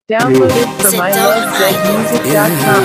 Download it from ilovezmusic.com.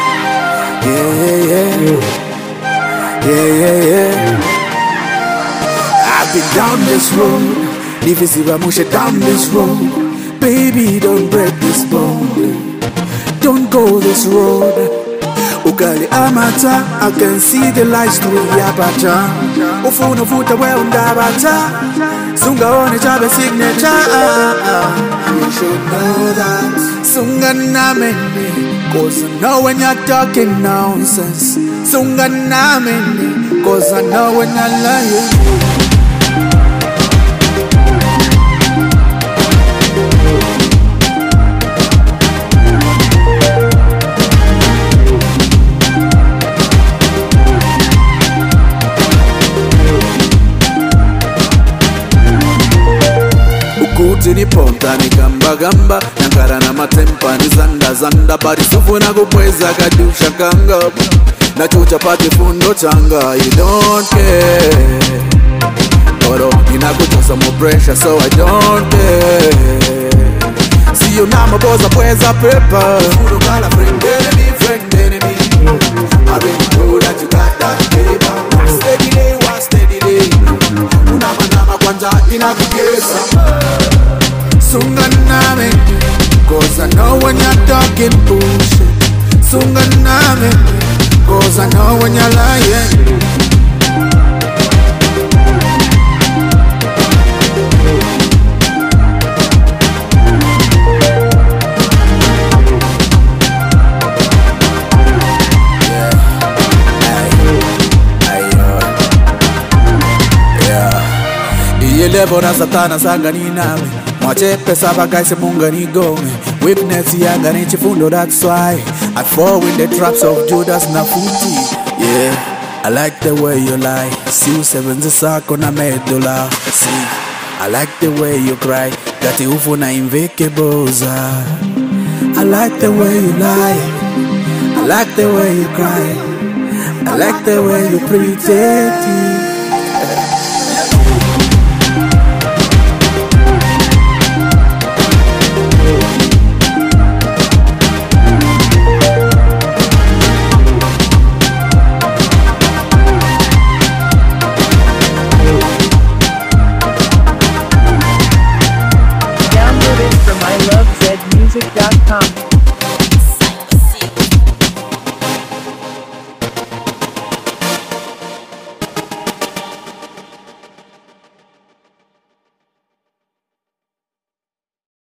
I've been down this road, if you see Ramusha down this road, baby, don't break this bond. Don't go this road. Ukali amata, I can see the lights through Yapata. Ufuna futa we undabata, Sunga one chabe signature. You should know that. Sunga namene, cause I know when you're talking nonsense. Sunga namene, cause I know when you're lying. Ni ponta ni gamba gamba Nankara na matempa ni zanda zanda Bari sufu na kupweza kadusha kanga Na chucha pati fundo changa You don't care Oro inakutosa more pressure so I don't care See you na maboza pweza pepa Furu kala friend enemy I really know that you got that paper Steady day, one steady day Unama kwanza inakugesa Sunga name, cause I know when you're talking bullshit. Sunga name, cause I know when you're lying. Iye levo na satana sanga ni nami Mwache pesa bagaise munga ni gome Witness yanga ni chifundo, that's why I fall in the traps of Judas na futi. Yeah, I like the way you lie. See sevenze sako na medola. See, I like the way you cry. Gati ufu na invekeboza. I like the way you lie. I like the way you cry. I like the way you pretend. Download it from ilovezmusic.com.